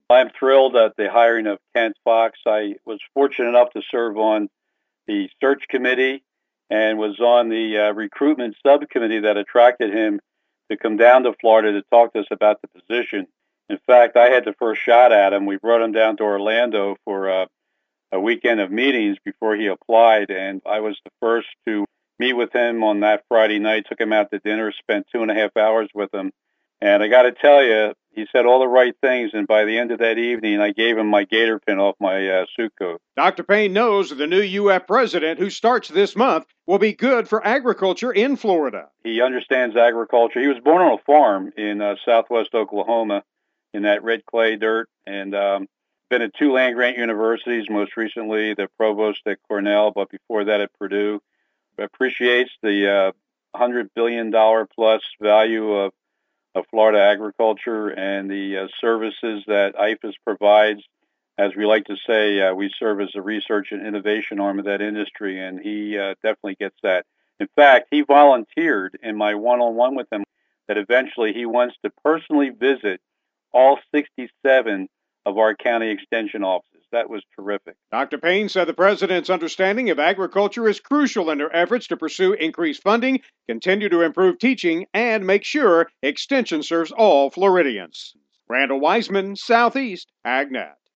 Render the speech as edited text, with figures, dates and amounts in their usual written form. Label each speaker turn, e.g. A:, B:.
A: I'm thrilled at the hiring of Kent Fox. I was fortunate enough to serve on the search committee and was on the recruitment subcommittee that attracted him to come down to Florida to talk to us about the position. In fact, I had the first shot at him. We brought him down to Orlando for a weekend of meetings before he applied, and I was the first to meet with him on that Friday night, took him out to dinner, spent 2.5 hours with him. And I got to tell you, he said all the right things, and by the end of that evening, I gave him my gator pin off my suit coat.
B: Dr. Payne knows the new UF president, who starts this month, will be good for agriculture in Florida.
A: He understands agriculture. He was born on a farm in southwest Oklahoma in that red clay dirt, and been at 2 land-grant universities, most recently the provost at Cornell, but before that at Purdue. Appreciates the $100 billion plus value of Florida agriculture and the services that IFAS provides. As we like to say, we serve as a research and innovation arm of that industry, and he definitely gets that. In fact, he volunteered in my one-on-one with him that eventually he wants to personally visit all 67 of our county extension offices. That was terrific.
B: Dr. Payne said the president's understanding of agriculture is crucial in their efforts to pursue increased funding, continue to improve teaching, and make sure Extension serves all Floridians. Randall Wiseman, Southeast AgNet.